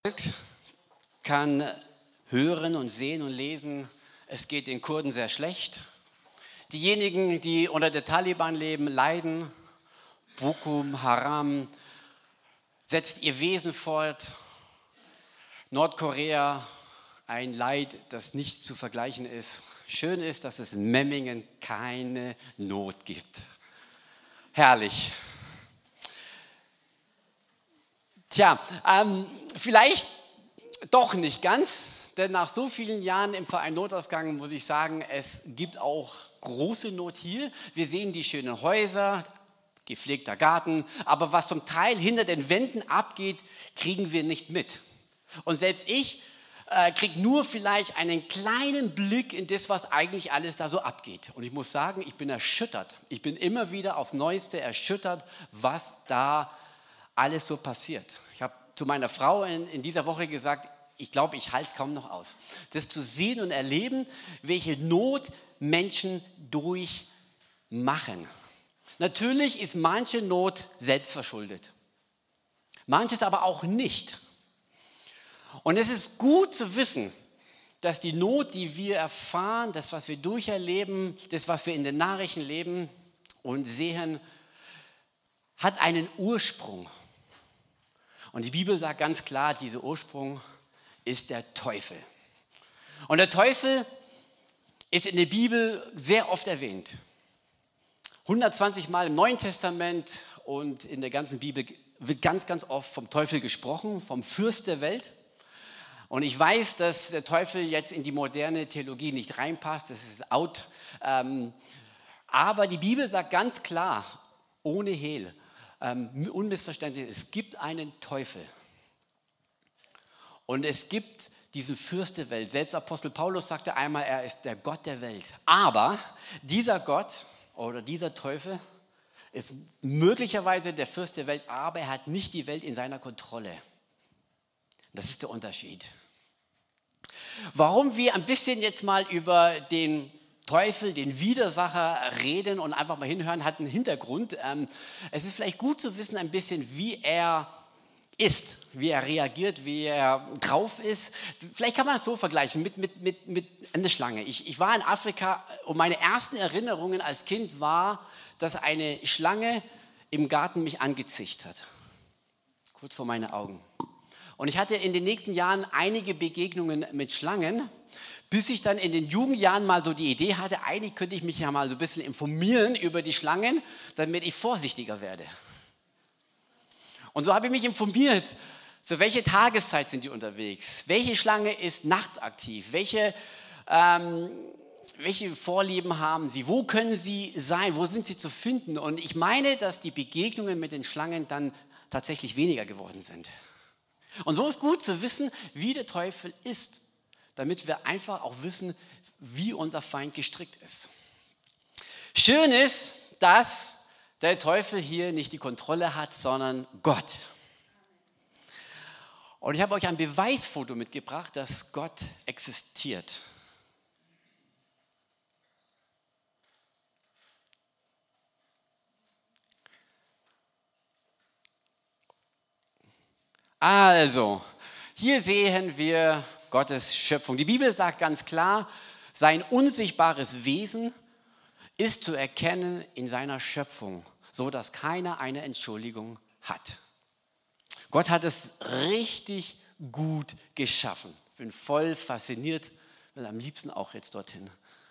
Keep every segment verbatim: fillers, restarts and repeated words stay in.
Volk kann hören und sehen und lesen, es geht den Kurden sehr schlecht. Diejenigen, die unter der Taliban leben, leiden. Boko Haram setzt ihr Wesen fort. Nordkorea, ein Leid, das nicht zu vergleichen ist. Schön ist, dass es in Memmingen keine Not gibt. Herrlich. Tja, ähm, vielleicht doch nicht ganz, denn nach so vielen Jahren im Verein Notausgang muss ich sagen, es gibt auch große Not hier. Wir sehen die schönen Häuser, gepflegter Garten, aber was zum Teil hinter den Wänden abgeht, kriegen wir nicht mit. Und selbst ich äh, kriege nur vielleicht einen kleinen Blick in das, was eigentlich alles da so abgeht. Und ich muss sagen, ich bin erschüttert. Ich bin immer wieder aufs Neueste erschüttert, was da alles so passiert. Ich habe zu meiner Frau in, in dieser Woche gesagt, ich glaube, ich halte es kaum noch aus. Das zu sehen und erleben, welche Not Menschen durchmachen. Natürlich ist manche Not selbstverschuldet, manches aber auch nicht. Und es ist gut zu wissen, dass die Not, die wir erfahren, das, was wir durcherleben, das, was wir in den Nachrichten leben und sehen, hat einen Ursprung. Und die Bibel sagt ganz klar, dieser Ursprung ist der Teufel. Und der Teufel ist in der Bibel sehr oft erwähnt. hundertzwanzig Mal im Neuen Testament und in der ganzen Bibel wird ganz, ganz oft vom Teufel gesprochen, vom Fürst der Welt. Und ich weiß, dass der Teufel jetzt in die moderne Theologie nicht reinpasst, das ist out. Aber die Bibel sagt ganz klar, ohne Hehl, unmissverständlich, es gibt einen Teufel. Und es gibt diesen Fürst der Welt. Selbst Apostel Paulus sagte einmal, er ist der Gott der Welt. Aber dieser Gott oder dieser Teufel ist möglicherweise der Fürst der Welt, aber er hat nicht die Welt in seiner Kontrolle. Das ist der Unterschied. Warum wir ein bisschen jetzt mal über den Teufel, den Widersacher reden und einfach mal hinhören, hat einen Hintergrund. Es ist vielleicht gut zu wissen ein bisschen, wie er ist, wie er reagiert, wie er drauf ist. Vielleicht kann man es so vergleichen mit, mit, mit, mit einer Schlange. Ich, ich war in Afrika und meine ersten Erinnerungen als Kind war, dass eine Schlange im Garten mich angezischt hat. Kurz vor meine Augen. Und ich hatte in den nächsten Jahren einige Begegnungen mit Schlangen, bis ich dann in den Jugendjahren mal so die Idee hatte, eigentlich könnte ich mich ja mal so ein bisschen informieren über die Schlangen, damit ich vorsichtiger werde. Und so habe ich mich informiert, zu welcher Tageszeit sind die unterwegs, welche Schlange ist nachtaktiv, welche, ähm, welche Vorlieben haben sie, wo können sie sein, wo sind sie zu finden. Und ich meine, dass die Begegnungen mit den Schlangen dann tatsächlich weniger geworden sind. Und so ist gut zu wissen, wie der Teufel ist, damit wir einfach auch wissen, wie unser Feind gestrickt ist. Schön ist, dass der Teufel hier nicht die Kontrolle hat, sondern Gott. Und ich habe euch ein Beweisfoto mitgebracht, dass Gott existiert. Also, hier sehen wir Gottes Schöpfung. Die Bibel sagt ganz klar, sein unsichtbares Wesen ist zu erkennen in seiner Schöpfung, so dass keiner eine Entschuldigung hat. Gott hat es richtig gut geschaffen. Ich bin voll fasziniert, will am liebsten auch jetzt dorthin.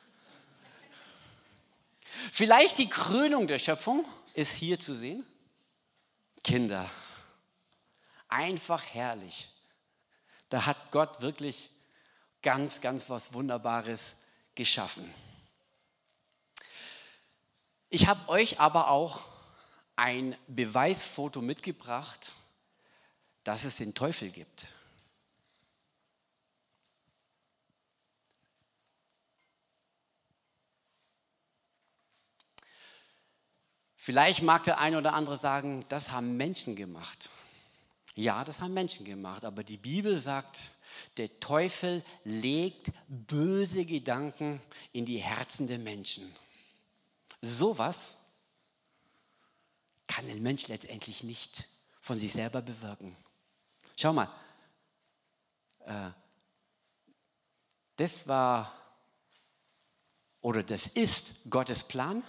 Vielleicht die Krönung der Schöpfung ist hier zu sehen. Kinder. Einfach herrlich. Da hat Gott wirklich ganz, ganz was Wunderbares geschaffen. Ich habe euch aber auch ein Beweisfoto mitgebracht, dass es den Teufel gibt. Vielleicht mag der eine oder andere sagen, das haben Menschen gemacht. Ja, das haben Menschen gemacht, aber die Bibel sagt, der Teufel legt böse Gedanken in die Herzen der Menschen. Sowas kann ein Mensch letztendlich nicht von sich selber bewirken. Schau mal, das war oder das ist Gottes Plan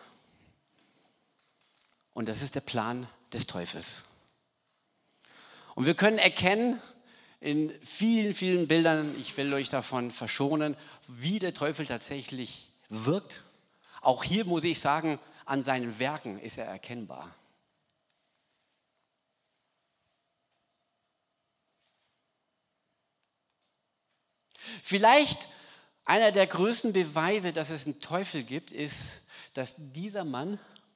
und das ist der Plan des Teufels. Und wir können erkennen in vielen, vielen Bildern, ich will euch davon verschonen, wie der Teufel tatsächlich wirkt. Auch hier muss ich sagen, an seinen Werken ist er erkennbar. Vielleicht einer der größten Beweise, dass es einen Teufel gibt, ist, dass dieser Mann,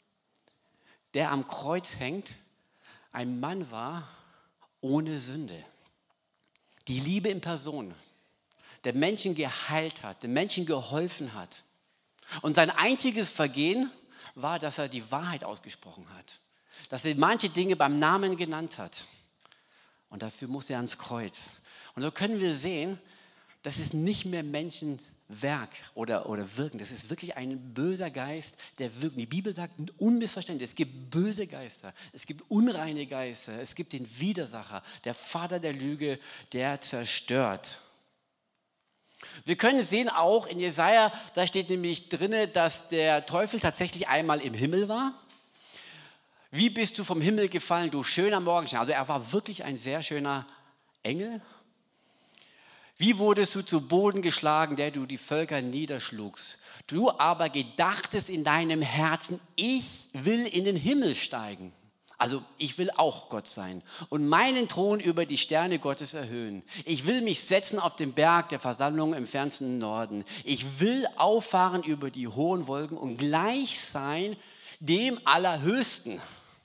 der am Kreuz hängt, ein Mann war ohne Sünde. Die Liebe in Person, der Menschen geheilt hat, den Menschen geholfen hat. Und sein einziges Vergehen war, dass er die Wahrheit ausgesprochen hat. Dass er manche Dinge beim Namen genannt hat. Und dafür musste er ans Kreuz. Und so können wir sehen, das ist nicht mehr Menschenwerk oder, oder Wirken. Das ist wirklich ein böser Geist, der wirkt. Die Bibel sagt unmissverständlich, es gibt böse Geister, es gibt unreine Geister, es gibt den Widersacher, der Vater der Lüge, der zerstört. Wir können sehen auch in Jesaja, da steht nämlich drin, dass der Teufel tatsächlich einmal im Himmel war. Wie bist du vom Himmel gefallen, du schöner Morgenstern? Also er war wirklich ein sehr schöner Engel. Wie wurdest du zu Boden geschlagen, der du die Völker niederschlugst? Du aber gedachtest in deinem Herzen, ich will in den Himmel steigen. Also ich will auch Gott sein und meinen Thron über die Sterne Gottes erhöhen. Ich will mich setzen auf den Berg der Versammlung im fernsten Norden. Ich will auffahren über die hohen Wolken und gleich sein dem Allerhöchsten.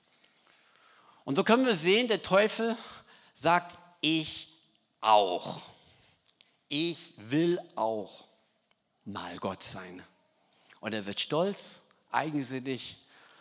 Und so können wir sehen, der Teufel sagt, ich auch. Ich will auch mal Gott sein. Und er wird stolz, eigensinnig,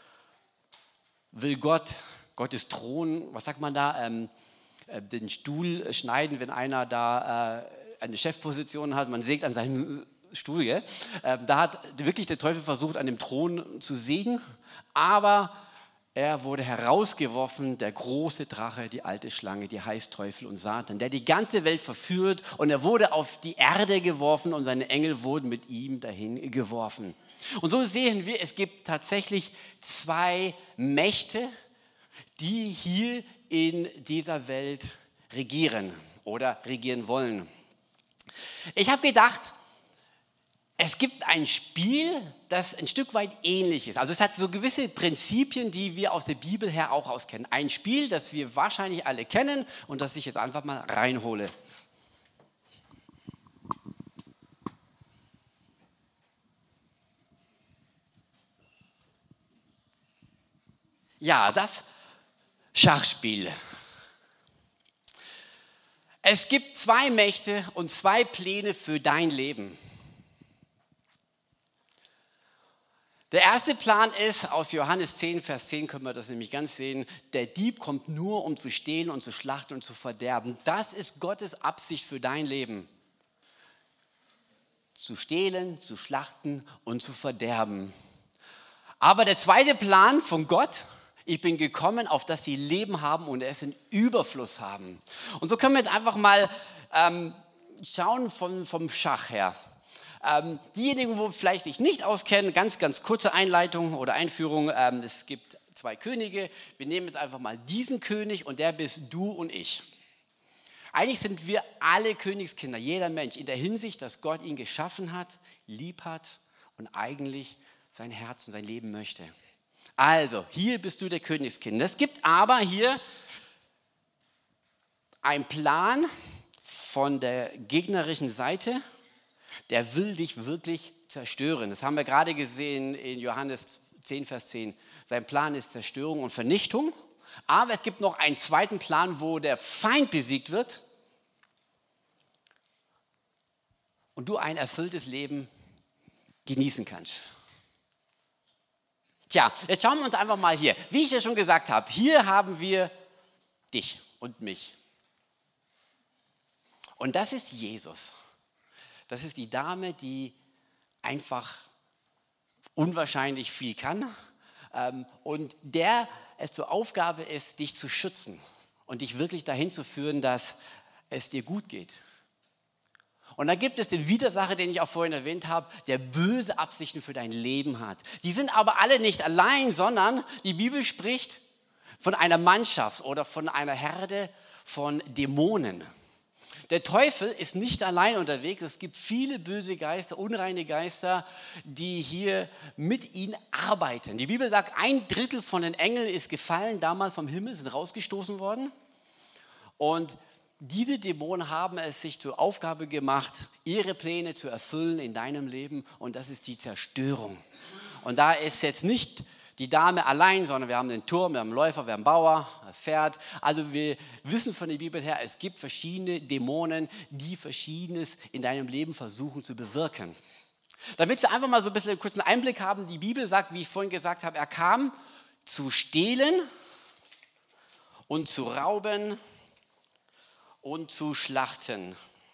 will Gott, Gottes Thron, was sagt man da, ähm, äh, den Stuhl schneiden, wenn einer da äh, eine Chefposition hat, man sägt an seinem Stuhl. Gell? Ähm, da hat wirklich der Teufel versucht, an dem Thron zu sägen, aber er wurde herausgeworfen, der große Drache, die alte Schlange, die heißt Teufel und Satan, der die ganze Welt verführt, und er wurde auf die Erde geworfen und seine Engel wurden mit ihm dahin geworfen. Und so sehen wir, es gibt tatsächlich zwei Mächte, die hier in dieser Welt regieren oder regieren wollen. Ich habe gedacht, es gibt ein Spiel, das ein Stück weit ähnlich ist. Also es hat so gewisse Prinzipien, die wir aus der Bibel her auch auskennen. Ein Spiel, das wir wahrscheinlich alle kennen und das ich jetzt einfach mal reinhole. Ja, das Schachspiel. Es gibt zwei Mächte und zwei Pläne für dein Leben. Der erste Plan ist, aus Johannes zehn, Vers zehn können wir das nämlich ganz sehen, der Dieb kommt nur, um zu stehlen und zu schlachten und zu verderben. Das ist Gottes Absicht für dein Leben. Zu stehlen, zu schlachten und zu verderben. Aber der zweite Plan von Gott, ich bin gekommen, auf dass sie Leben haben und es in Überfluss haben. Und so können wir jetzt einfach mal ähm, schauen vom, vom Schach her. Ähm, diejenigen, wo vielleicht sich nicht auskennen, ganz, ganz kurze Einleitung oder Einführung. Ähm, es gibt zwei Könige. Wir nehmen jetzt einfach mal diesen König und der bist du und ich. Eigentlich sind wir alle Königskinder, jeder Mensch, in der Hinsicht, dass Gott ihn geschaffen hat, lieb hat und eigentlich sein Herz und sein Leben möchte. Also, hier bist du der Königskind. Es gibt aber hier einen Plan von der gegnerischen Seite, der will dich wirklich zerstören. Das haben wir gerade gesehen in Johannes zehn, Vers zehn. Sein Plan ist Zerstörung und Vernichtung. Aber es gibt noch einen zweiten Plan, wo der Feind besiegt wird und du ein erfülltes Leben genießen kannst. Tja, jetzt schauen wir uns einfach mal hier. Wie ich ja schon gesagt habe, hier haben wir dich und mich. Und das ist Jesus. Das ist die Dame, die einfach unwahrscheinlich viel kann ähm, und der es zur Aufgabe ist, dich zu schützen und dich wirklich dahin zu führen, dass es dir gut geht. Und da gibt es den Widersacher, den ich auch vorhin erwähnt habe, der böse Absichten für dein Leben hat. Die sind aber alle nicht allein, sondern die Bibel spricht von einer Mannschaft oder von einer Herde von Dämonen. Der Teufel ist nicht allein unterwegs. Es gibt viele böse Geister, unreine Geister, die hier mit ihm arbeiten. Die Bibel sagt, ein Drittel von den Engeln ist gefallen, damals vom Himmel, sind rausgestoßen worden. Und diese Dämonen haben es sich zur Aufgabe gemacht, ihre Pläne zu erfüllen in deinem Leben. Und das ist die Zerstörung. Und da ist jetzt nicht die Dame allein, sondern wir haben den Turm, wir haben einen Läufer, wir haben einen Bauer, das Pferd. Also wir wissen von der Bibel her, es gibt verschiedene Dämonen, die Verschiedenes in deinem Leben versuchen zu bewirken. Damit wir einfach mal so ein bisschen einen kurzen Einblick haben, die Bibel sagt, wie ich vorhin gesagt habe, er kam zu stehlen und zu rauben und zu schlachten.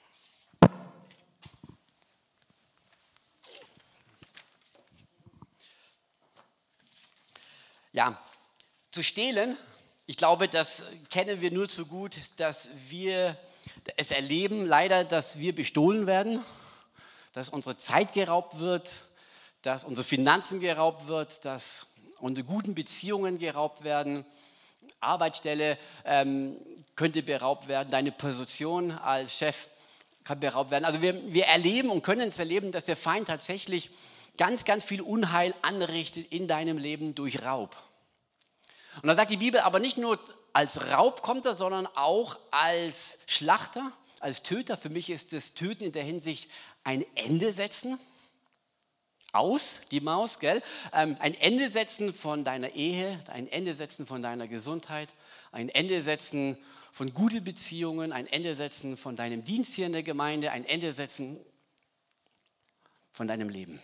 Ja, zu stehlen, ich glaube, das kennen wir nur zu gut, dass wir es erleben, leider, dass wir bestohlen werden, dass unsere Zeit geraubt wird, dass unsere Finanzen geraubt wird, dass unsere guten Beziehungen geraubt werden, Arbeitsstelle ähm, könnte beraubt werden, deine Position als Chef kann beraubt werden. Also wir, wir erleben und können es erleben, dass der Feind tatsächlich ganz, ganz viel Unheil anrichtet in deinem Leben durch Raub. Und dann sagt die Bibel, aber nicht nur als Raub kommt er, sondern auch als Schlachter, als Töter. Für mich ist das Töten in der Hinsicht ein Ende setzen. Aus, die Maus, gell? Ähm, ein Ende setzen von deiner Ehe, ein Ende setzen von deiner Gesundheit, ein Ende setzen von guten Beziehungen, ein Ende setzen von deinem Dienst hier in der Gemeinde, ein Ende setzen von deinem Leben.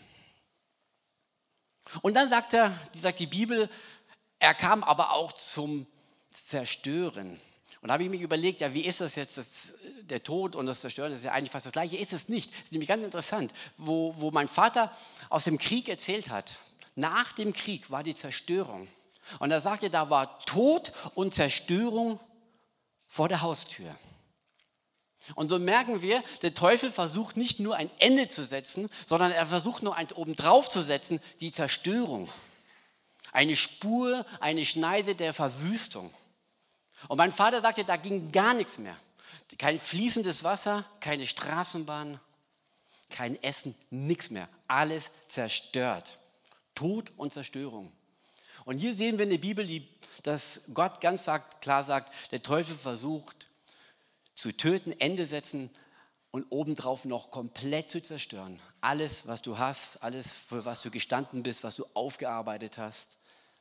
Und dann sagt er, sagt die Bibel, er kam aber auch zum Zerstören. Und da habe ich mich überlegt, ja, wie ist das jetzt, das, der Tod und das Zerstören, das ist ja eigentlich fast das Gleiche, ist es nicht. Das ist nämlich ganz interessant, wo, wo mein Vater aus dem Krieg erzählt hat. Nach dem Krieg war die Zerstörung. Und er sagte, da war Tod und Zerstörung vor der Haustür. Und so merken wir, der Teufel versucht nicht nur ein Ende zu setzen, sondern er versucht nur eins obendrauf zu setzen, die Zerstörung. Eine Spur, eine Schneide der Verwüstung. Und mein Vater sagte, da ging gar nichts mehr. Kein fließendes Wasser, keine Straßenbahn, kein Essen, nichts mehr. Alles zerstört. Tod und Zerstörung. Und hier sehen wir in der Bibel, die, dass Gott ganz sagt, klar sagt, der Teufel versucht zu töten, Ende setzen und obendrauf noch komplett zu zerstören. Alles, was du hast, alles, für was du gestanden bist, was du aufgearbeitet hast,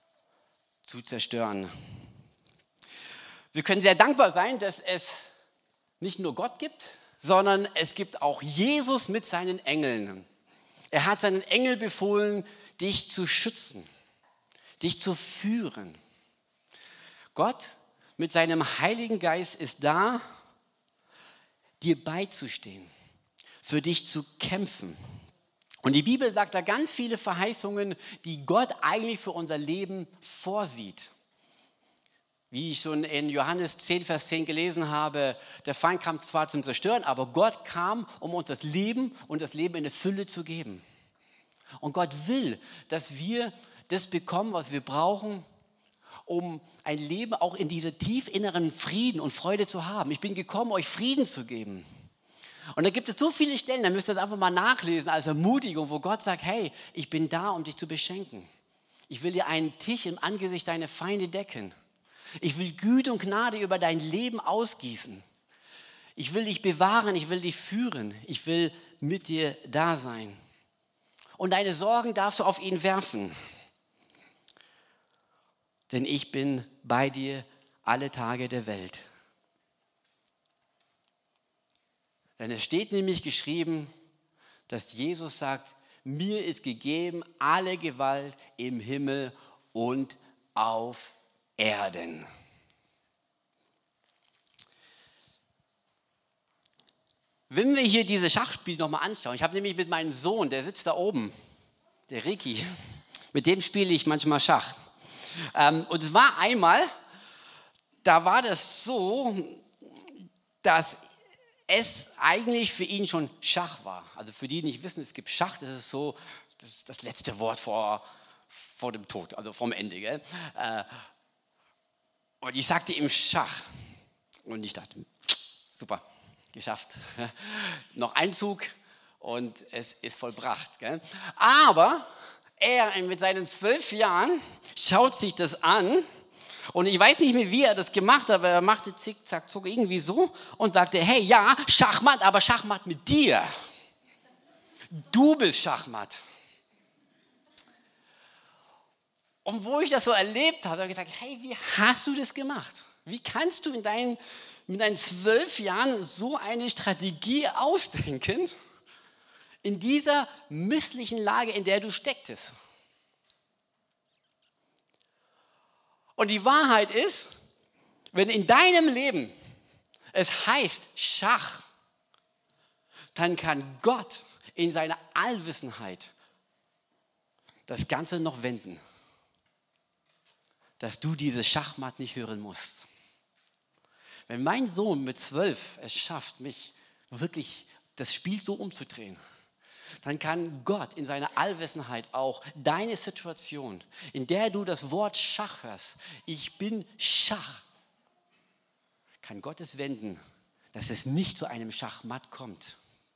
zu zerstören. Wir können sehr dankbar sein, dass es nicht nur Gott gibt, sondern es gibt auch Jesus mit seinen Engeln. Er hat seinen Engel befohlen, dich zu schützen, dich zu führen. Gott mit seinem Heiligen Geist ist da, dir beizustehen, für dich zu kämpfen. Und die Bibel sagt da ganz viele Verheißungen, die Gott eigentlich für unser Leben vorsieht. Wie ich schon in Johannes zehn, Vers zehn gelesen habe, der Feind kam zwar zum Zerstören, aber Gott kam, um uns das Leben und das Leben in der Fülle zu geben. Und Gott will, dass wir das bekommen, was wir brauchen, um ein Leben auch in dieser tief inneren Frieden und Freude zu haben. Ich bin gekommen, euch Frieden zu geben. Und da gibt es so viele Stellen, da müsst ihr das einfach mal nachlesen als Ermutigung, wo Gott sagt, hey, ich bin da, um dich zu beschenken. Ich will dir einen Tisch im Angesicht deiner Feinde decken. Ich will Güte und Gnade über dein Leben ausgießen. Ich will dich bewahren, ich will dich führen. Ich will mit dir da sein. Und deine Sorgen darfst du auf ihn werfen. Denn ich bin bei dir alle Tage der Welt. Denn es steht nämlich geschrieben, dass Jesus sagt, mir ist gegeben alle Gewalt im Himmel und auf Erden. Wenn wir hier dieses Schachspiel nochmal anschauen, ich habe nämlich mit meinem Sohn, der sitzt da oben, der Ricky, mit dem spiele ich manchmal Schach. Ähm, und es war einmal, da war das so, dass es eigentlich für ihn schon Schach war. Also für die, die nicht wissen, es gibt Schach, das ist so das, ist das letzte Wort vor, vor dem Tod, also vom Ende. Gell? Äh, und ich sagte ihm Schach. Und ich dachte, super, geschafft. Noch ein Zug und es ist vollbracht. Gell? Aber er mit seinen zwölf Jahren schaut sich das an und ich weiß nicht mehr, wie er das gemacht hat, aber er machte zickzack, zuck irgendwie so und sagte, hey, ja, Schachmatt, aber Schachmatt mit dir. Du bist Schachmatt. Und wo ich das so erlebt habe, habe ich gesagt, hey, wie hast du das gemacht? Wie kannst du in deinen, mit deinen zwölf Jahren so eine Strategie ausdenken, in dieser misslichen Lage, in der du stecktest? Und die Wahrheit ist, wenn in deinem Leben es heißt Schach, dann kann Gott in seiner Allwissenheit das Ganze noch wenden, dass du dieses Schachmatt nicht hören musst. Wenn mein Sohn mit zwölf es schafft, mich wirklich das Spiel so umzudrehen, dann kann Gott in seiner Allwissenheit auch deine Situation, in der du das Wort Schach hörst, ich bin Schach, kann Gott es wenden, dass es nicht zu einem Schachmatt kommt.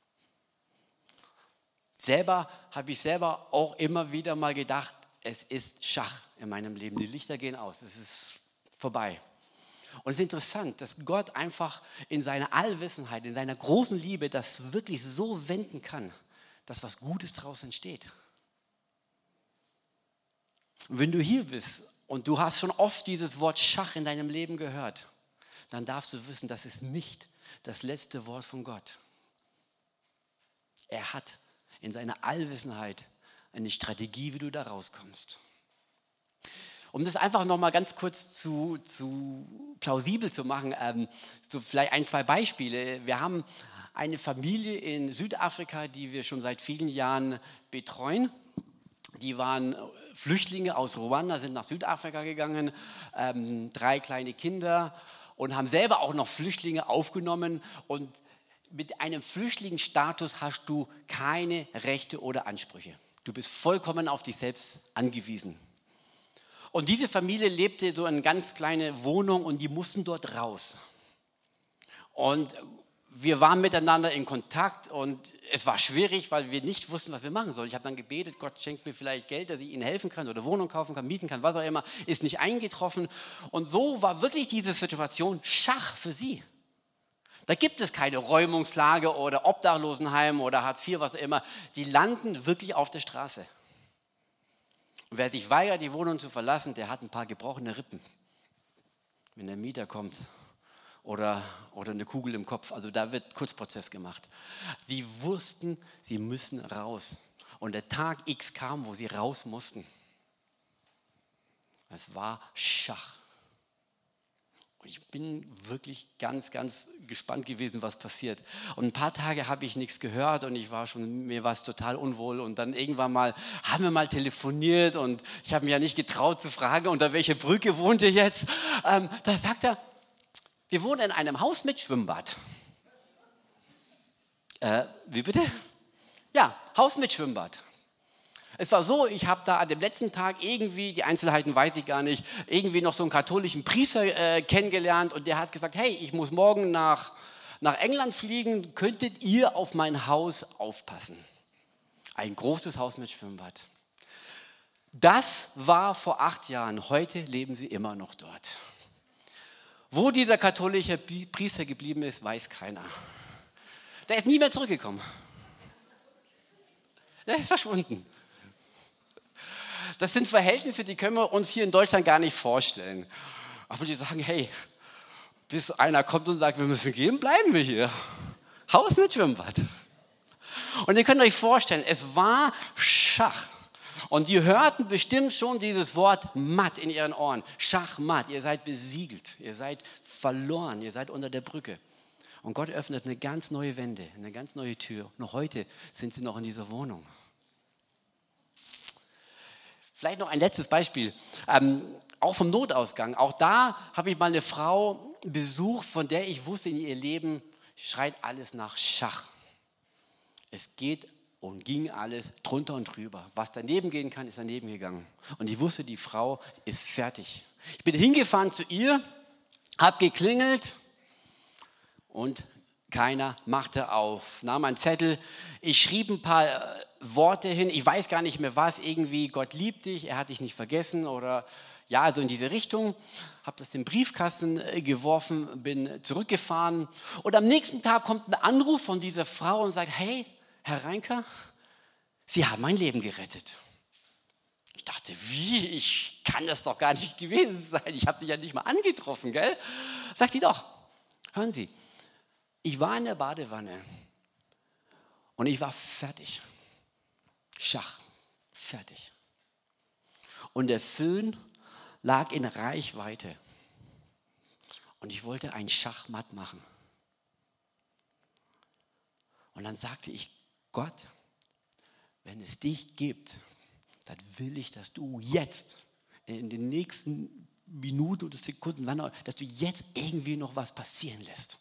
Selber habe ich selber auch immer wieder mal gedacht, es ist Schach in meinem Leben. Die Lichter gehen aus, es ist vorbei. Und es ist interessant, dass Gott einfach in seiner Allwissenheit, in seiner großen Liebe das wirklich so wenden kann, dass was Gutes daraus entsteht. Und wenn du hier bist und du hast schon oft dieses Wort Schach in deinem Leben gehört, dann darfst du wissen, das ist nicht das letzte Wort von Gott. Er hat in seiner Allwissenheit eine Strategie, wie du da rauskommst. Um das einfach nochmal ganz kurz zu, zu plausibel zu machen, ähm, so vielleicht ein, zwei Beispiele. Wir haben eine Familie in Südafrika, die wir schon seit vielen Jahren betreuen. Die waren Flüchtlinge aus Ruanda, sind nach Südafrika gegangen, ähm, drei kleine Kinder und haben selber auch noch Flüchtlinge aufgenommen. Und mit einem Flüchtlingsstatus hast du keine Rechte oder Ansprüche. Du bist vollkommen auf dich selbst angewiesen. Und diese Familie lebte so in einer ganz kleinen Wohnung und die mussten dort raus. Und wir waren miteinander in Kontakt und es war schwierig, weil wir nicht wussten, was wir machen sollen. Ich habe dann gebetet, Gott schenkt mir vielleicht Geld, dass ich ihnen helfen kann oder Wohnung kaufen kann, mieten kann, was auch immer. Ist nicht eingetroffen. Und so war wirklich diese Situation Schach für sie. Da gibt es keine Räumungslager oder Obdachlosenheim oder Hartz vier, was auch immer. Die landen wirklich auf der Straße. Und wer sich weigert, die Wohnung zu verlassen, der hat ein paar gebrochene Rippen, wenn der Mieter kommt. Oder, oder eine Kugel im Kopf. Also da wird Kurzprozess gemacht. Sie wussten, sie müssen raus. Und der Tag X kam, wo sie raus mussten. Es war Schach. Und ich bin wirklich ganz, ganz gespannt gewesen, was passiert. Und ein paar Tage habe ich nichts gehört und ich war schon, mir war es total unwohl. Und dann irgendwann mal haben wir mal telefoniert und ich habe mich ja nicht getraut zu fragen, unter welcher Brücke wohnt ihr jetzt. Ähm, da sagt er, wir wohnen in einem Haus mit Schwimmbad. Äh, wie bitte? Ja, Haus mit Schwimmbad. Es war so, ich habe da an dem letzten Tag irgendwie, die Einzelheiten weiß ich gar nicht, irgendwie noch so einen katholischen Priester äh, kennengelernt und der hat gesagt, hey, ich muss morgen nach, nach England fliegen, könntet ihr auf mein Haus aufpassen? Ein großes Haus mit Schwimmbad. Das war vor acht Jahren, heute leben sie immer noch dort. Wo dieser katholische Priester geblieben ist, weiß keiner. Der ist nie mehr zurückgekommen. Der ist verschwunden. Das sind Verhältnisse, die können wir uns hier in Deutschland gar nicht vorstellen. Aber die sagen, hey, bis einer kommt und sagt, wir müssen gehen, bleiben wir hier. Haus mit Schwimmbad. Und ihr könnt euch vorstellen, es war Schach. Und die hörten bestimmt schon dieses Wort Matt in ihren Ohren. Schachmatt, ihr seid besiegelt, ihr seid verloren, ihr seid unter der Brücke. Und Gott öffnet eine ganz neue Wende, eine ganz neue Tür. Noch heute sind sie noch in dieser Wohnung. Vielleicht noch ein letztes Beispiel, ähm, auch vom Notausgang. Auch da habe ich mal eine Frau besucht, von der ich wusste in ihr Leben, schreit alles nach Schach. Es geht und ging alles drunter und drüber. Was daneben gehen kann, ist daneben gegangen. Und ich wusste, die Frau ist fertig. Ich bin hingefahren zu ihr, habe geklingelt und keiner machte auf. Nahm einen Zettel, ich schrieb ein paar äh, Worte hin, ich weiß gar nicht mehr was, irgendwie Gott liebt dich, er hat dich nicht vergessen oder ja, also in diese Richtung. Habe das in den Briefkasten äh, geworfen, bin zurückgefahren und am nächsten Tag kommt ein Anruf von dieser Frau und sagt, hey, Herr Reinker, Sie haben mein Leben gerettet. Ich dachte, wie? Ich kann das doch gar nicht gewesen sein. Ich habe dich ja nicht mal angetroffen, gell? Sagt die doch, hören Sie, ich war in der Badewanne und ich war fertig. Schach, fertig. Und der Föhn lag in Reichweite. Und ich wollte ein Schachmatt machen. Und dann sagte ich, Gott, wenn es dich gibt, dann will ich, dass du jetzt, in den nächsten Minuten oder Sekunden, dass du jetzt irgendwie noch was passieren lässt.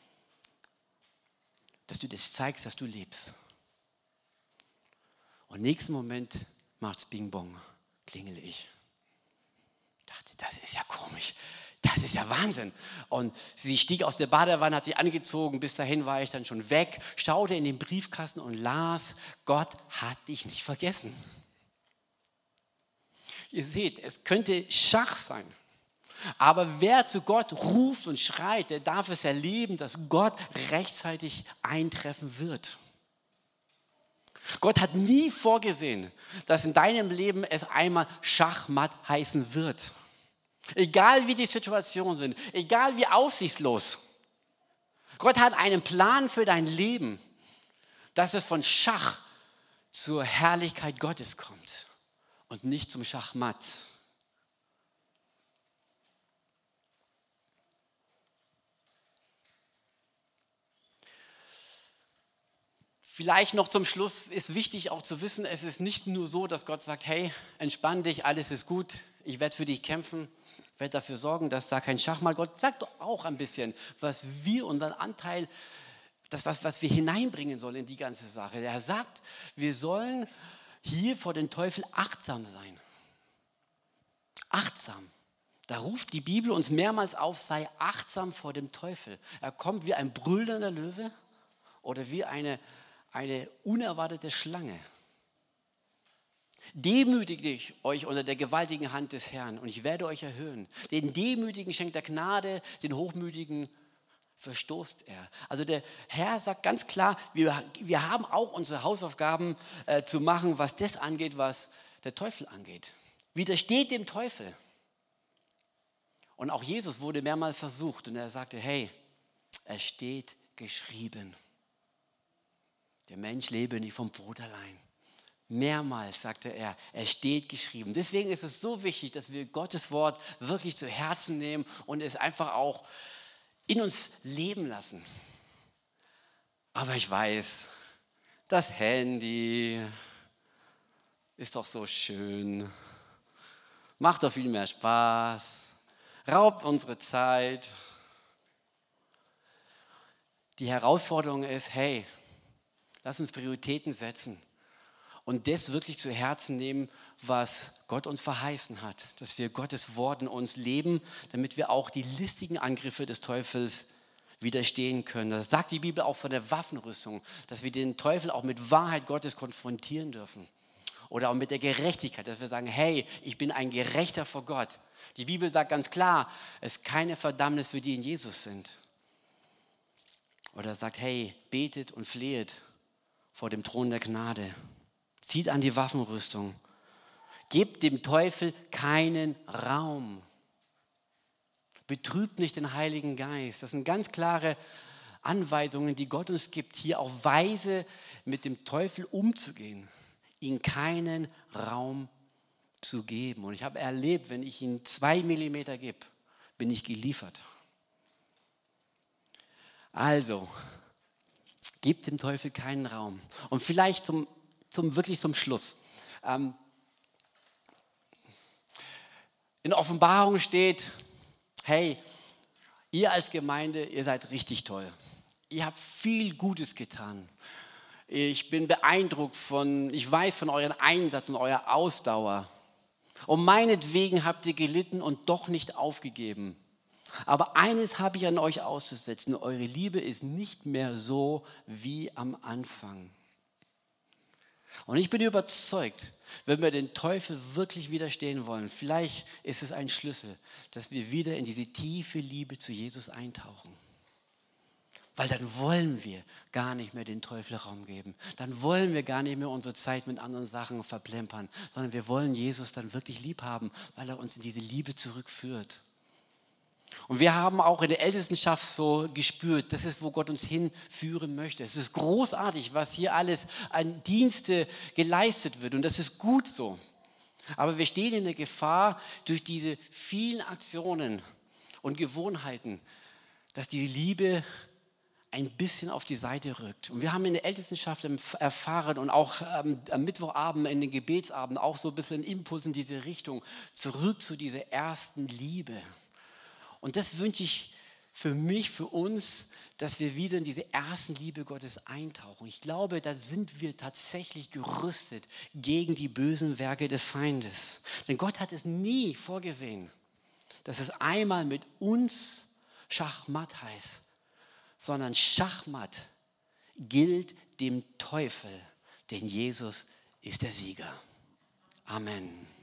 Dass du das zeigst, dass du lebst. Und im nächsten Moment macht es Bing Bong, klingel ich. Ich dachte, das ist ja komisch. Das ist ja Wahnsinn. Und sie stieg aus der Badewanne, hat sie angezogen, bis dahin war ich dann schon weg, schaute in den Briefkasten und las, Gott hat dich nicht vergessen. Ihr seht, es könnte Schach sein. Aber wer zu Gott ruft und schreit, der darf es erleben, dass Gott rechtzeitig eintreffen wird. Gott hat nie vorgesehen, dass in deinem Leben es einmal Schachmatt heißen wird. Egal wie die Situationen sind, egal wie aussichtslos. Gott hat einen Plan für dein Leben, dass es von Schach zur Herrlichkeit Gottes kommt und nicht zum Schachmatt. Vielleicht noch zum Schluss ist wichtig auch zu wissen, es ist nicht nur so, dass Gott sagt, hey, entspann dich, alles ist gut, ich werde für dich kämpfen, werde dafür sorgen, dass da kein Schachmatt. Gott sagt doch auch ein bisschen, was wir, unseren Anteil, das, was, was wir hineinbringen sollen in die ganze Sache. Er sagt, wir sollen hier vor dem Teufel achtsam sein. Achtsam. Da ruft die Bibel uns mehrmals auf, sei achtsam vor dem Teufel. Er kommt wie ein brüllender Löwe oder wie eine Eine unerwartete Schlange. Demütigt ich euch unter der gewaltigen Hand des Herrn und ich werde euch erhöhen. Den Demütigen schenkt er Gnade, den Hochmütigen verstoßt er. Also der Herr sagt ganz klar, wir, wir haben auch unsere Hausaufgaben äh, zu machen, was das angeht, was der Teufel angeht. Widersteht dem Teufel. Und auch Jesus wurde mehrmals versucht und er sagte, hey, es steht geschrieben. Der Mensch lebe nicht vom Brot allein. Mehrmals sagte er, es steht geschrieben. Deswegen ist es so wichtig, dass wir Gottes Wort wirklich zu Herzen nehmen und es einfach auch in uns leben lassen. Aber ich weiß, das Handy ist doch so schön, macht doch viel mehr Spaß, raubt unsere Zeit. Die Herausforderung ist, hey, lass uns Prioritäten setzen und das wirklich zu Herzen nehmen, was Gott uns verheißen hat. Dass wir Gottes Wort in uns leben, damit wir auch die listigen Angriffe des Teufels widerstehen können. Das sagt die Bibel auch von der Waffenrüstung, dass wir den Teufel auch mit Wahrheit Gottes konfrontieren dürfen. Oder auch mit der Gerechtigkeit, dass wir sagen, hey, ich bin ein Gerechter vor Gott. Die Bibel sagt ganz klar, es ist keine Verdammnis für die in Jesus sind. Oder sagt, hey, betet und flehet vor dem Thron der Gnade. Zieht an die Waffenrüstung. Gebt dem Teufel keinen Raum. Betrübt nicht den Heiligen Geist. Das sind ganz klare Anweisungen, die Gott uns gibt, hier auch weise mit dem Teufel umzugehen. Ihm keinen Raum zu geben. Und ich habe erlebt, wenn ich ihm zwei Millimeter gebe, bin ich geliefert. Also, gebt dem Teufel keinen Raum. Und vielleicht zum, zum, wirklich zum Schluss. Ähm, in der Offenbarung steht, hey, ihr als Gemeinde, ihr seid richtig toll. ihr habt viel Gutes getan. Ich bin beeindruckt von, ich weiß von eurem Einsatz und eurer Ausdauer. Um meinetwegen habt ihr gelitten und doch nicht aufgegeben. Aber eines habe ich an euch auszusetzen, eure Liebe ist nicht mehr so wie am Anfang. Und ich bin überzeugt, wenn wir den Teufel wirklich widerstehen wollen, vielleicht ist es ein Schlüssel, dass wir wieder in diese tiefe Liebe zu Jesus eintauchen. Weil dann wollen wir gar nicht mehr den Teufel Raum geben. Dann wollen wir gar nicht mehr unsere Zeit mit anderen Sachen verplempern, sondern wir wollen Jesus dann wirklich lieb haben, weil er uns in diese Liebe zurückführt. Und wir haben auch in der Ältestenschaft so gespürt, das ist, wo Gott uns hinführen möchte. Es ist großartig, was hier alles an Dienste geleistet wird und das ist gut so. Aber wir stehen in der Gefahr, durch diese vielen Aktionen und Gewohnheiten, dass die Liebe ein bisschen auf die Seite rückt. Und wir haben in der Ältestenschaft erfahren und auch ähm, am Mittwochabend in den Gebetsabend auch so ein bisschen Impuls in diese Richtung, zurück zu dieser ersten Liebe. Und das wünsche ich für mich, für uns, dass wir wieder in diese ersten Liebe Gottes eintauchen. Ich glaube, da sind wir tatsächlich gerüstet gegen die bösen Werke des Feindes. Denn Gott hat es nie vorgesehen, dass es einmal mit uns Schachmatt heißt, sondern Schachmatt gilt dem Teufel, denn Jesus ist der Sieger. Amen.